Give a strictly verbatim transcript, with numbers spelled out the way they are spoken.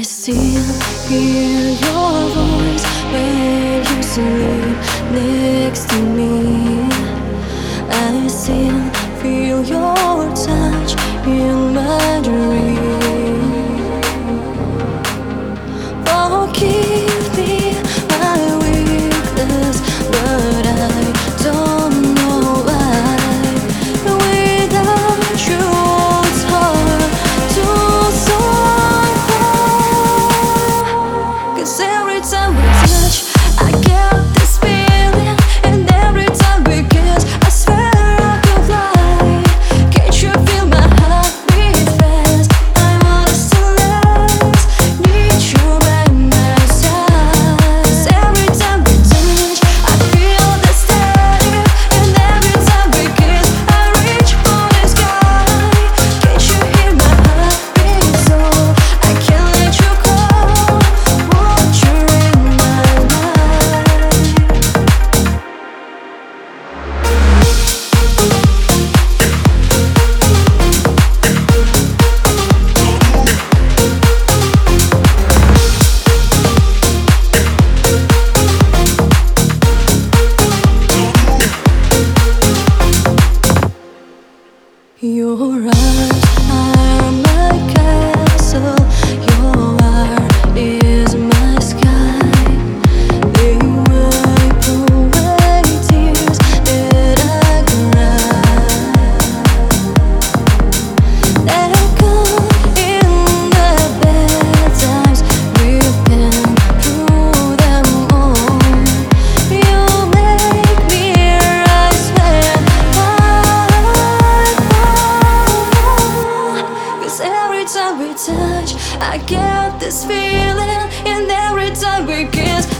still hear your voice when you sleep next to me. I still feel your touch in my dream. Forgive me my weakness, but I don't know why. Without you it's hard to survive. 'Cause every time we touch I get this feeling, and every time we kiss I swear I could fly. Can't you feel my heart beat fast? I wanna still last, need you by my side. 'Cause every time we touch I feel the steady, and every time we kiss I reach for the sky. Can't you hear my heart beat so I can't let you go? Want you in my life. Your eyes are my castle, your heart is my sky. They wipe away tears that I cry. They'll come in the bad times, we've been through them all. You make me rise when I fall. 'Cause every time we touch I get this feeling, and every time we kiss